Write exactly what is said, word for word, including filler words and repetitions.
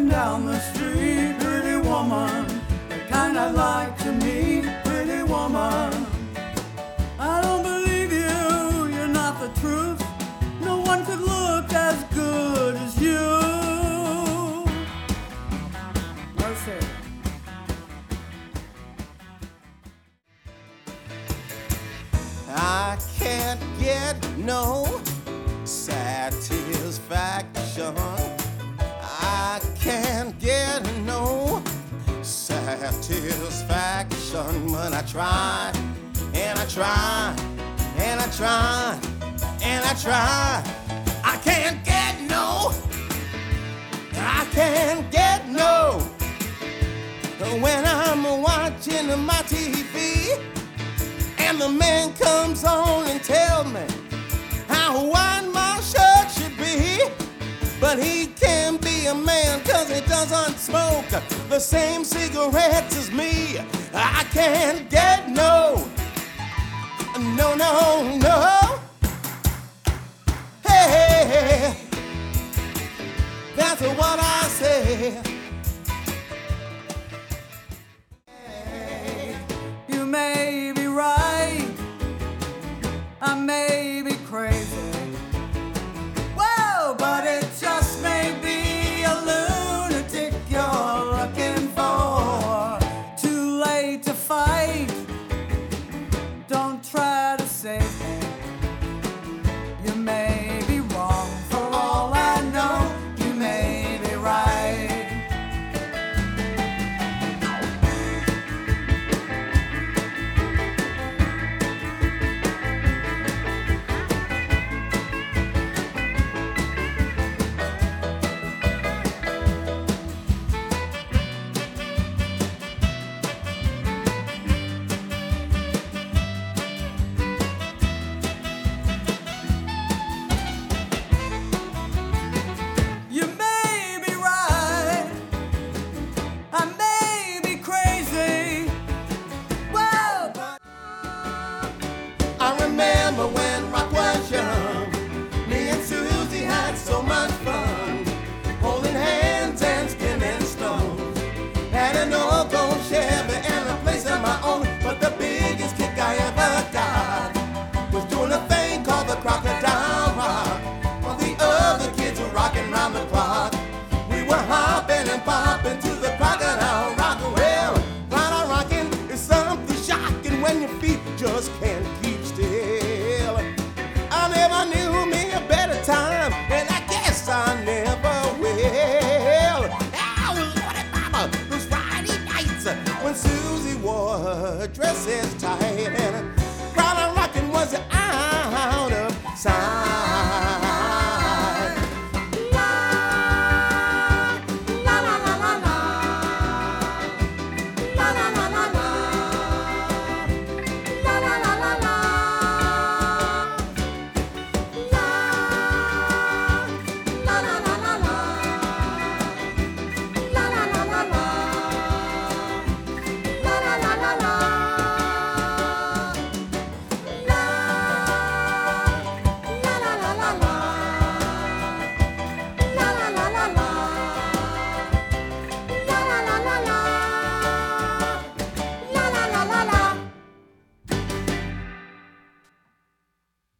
walking down the street, pretty woman, the kind I'd like to meet, pretty woman. I don't believe you, you're not the truth. No one could look as good as you. Mercy. I can't get no satisfaction. I can't get no satisfaction when I try and I try and I try and I try. I can't get no, I can't get no. When I'm watching my T V and the man comes on and tells me how wide my shirt should be. But he can't be a man cause he doesn't smoke the same cigarettes as me. I can't get no, no, no, no. Hey, that's what I say. You may be right, I may be crazy. Whoa, but it just may be a lunatic you're looking for. Too late to fight, don't try to save me. You may be wrong for all I know, you may be right. You may be right, I may be crazy. Whoa, but I remember when rock was young, me and Susie had so much fun, holding hands and skinning stones. Had an old gold Chevy and a place of my own, but the biggest kick I ever got was doing a thing called the Crocodile Rock, while the other kids were rocking round the clock. We were hopping and popping to the Crocodile Rock. Well, crocodile rocking is something shocking when your feet just can't keep still. I never knew me a better time, and I guess I never will. Oh, Lordy Mama, those Friday nights when Susie wore her dresses tight.